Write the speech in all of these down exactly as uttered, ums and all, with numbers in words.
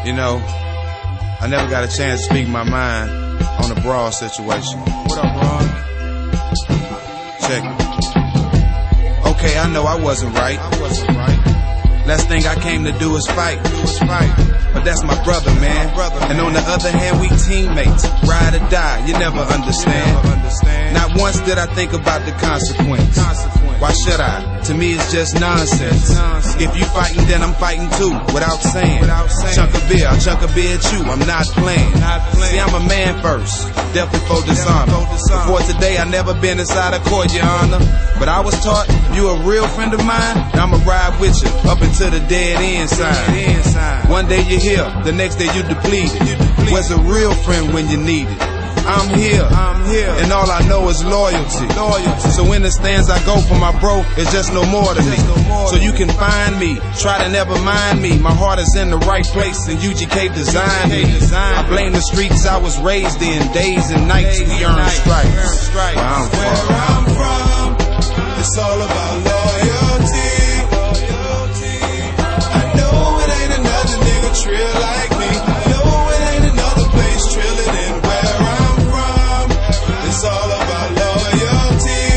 You know, I never got a chance to speak my mind on the Broad situation. What up, Ron? Check it. Okay, I know I wasn't right. I wasn't right. Last thing I came to do is fight. Do is fight. But that's my brother, man. My brother, and on the other hand, we teammates. Ride or die, you never understand. You never understand. Not once did I think about the consequence. consequence. Why should I? To me, it's just nonsense. nonsense. If you fighting, then I'm fighting too. Without saying. Without saying. Chunk of beer, I'll chunk a beer at you. I'm not playing. Not playing. See, I'm a man first. Death before dishonor. Before today, I never been inside a court, Your Honor. But I was taught you a real friend of mine. I'ma ride with you up into the dead end sign. One day you're here, the next day you depleted. Where's a real friend when you need it? I'm here, I'm here, and all I know is loyalty. loyalty. So in the stands I go for my bro, it's just no more to me. No more so you can find me, try to never mind me. My heart is in the right place, and U G K designed me. I blame the streets I was raised in, days and nights we earn stripes. Where I'm from, Where I'm from, it's all about loyalty. I know it ain't another nigga trill like me. I know it ain't another place trillin' in where I'm from. It's all about loyalty.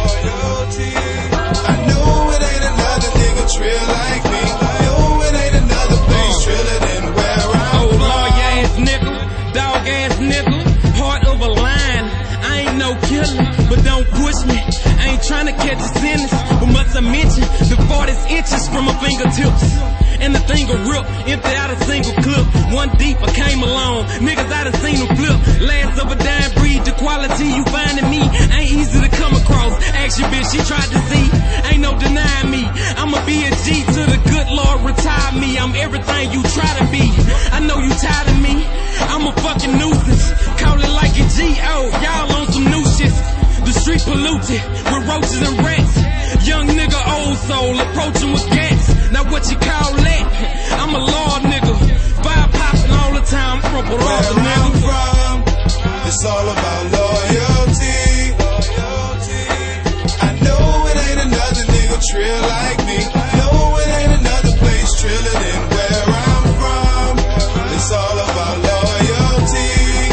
I know it ain't another nigga trill like me. I know it ain't another place trillin' in where I'm oh, from. Oh, lawyer ass nigga, dog ass nigga, heart of a lion. I ain't no killer, but don't push me. I ain't tryna catch a sentence, but must I mention the forty inches from my fingertips. And the thing will rip, empty out a single clip. One deep, I came along, niggas I done seen them flip. Last of a dime breed, the quality you find in me ain't easy to come across. Ask your bitch, she tried to see, ain't no denying me. I'ma be a G to the good Lord retire me. I'm everything you try to be. I know you tired of me, I'm a fucking nuisance. Call it like a G O, y'all on some new shit. The street polluted with roaches and rats. Young nigga, old soul, approaching with cats. Now what you call that? I'm a law nigga. Fire popping all the time. From Where I'm from, it's all about loyalty. I know it ain't another nigga trill like me. I know it ain't another place trillin' in where I'm from. It's all about loyalty.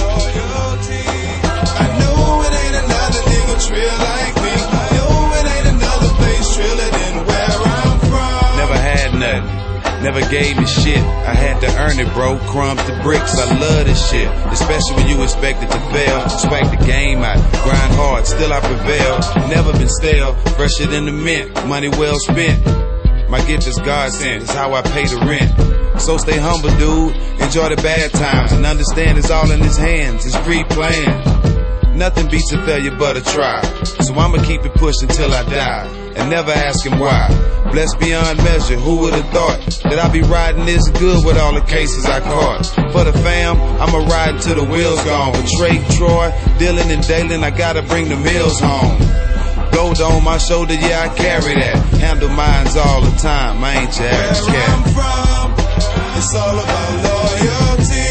I know it ain't another nigga trill like me. I know it ain't another place trillin' in where I'm from. Never had nothing. Never gave me shit, I had to earn it, bro. Crumbs to bricks, I love this shit. Especially when you expect it to fail. Spike the game out, grind hard, still I prevail. Never been stale, fresher than the mint. Money well spent. My gift is God sent, it's how I pay the rent. So stay humble, dude. Enjoy the bad times and understand it's all in His hands. It's pre-planned. Nothing beats a failure but a try. So I'ma keep it pushing till I die. And never ask him why. Blessed beyond measure, who would've thought that I'd be riding this good with all the cases I caught. For the fam, I'ma ride till the wheels gone. With Trey, Troy, Dylan, and Dalen, I gotta bring the meals home. Gold on my shoulder, yeah, I carry that. Handle mines all the time, I ain't your average cat. Where I'm from, it's all about loyalty.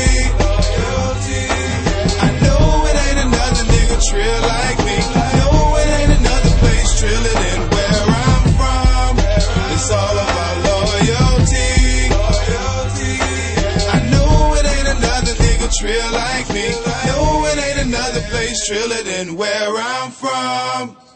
I know it ain't another nigga trill like me. I know it ain't another place trillin' in where I'm from. It's all about loyalty. I know it ain't another nigga trill like me. I know it ain't another place trillin' in where I'm from.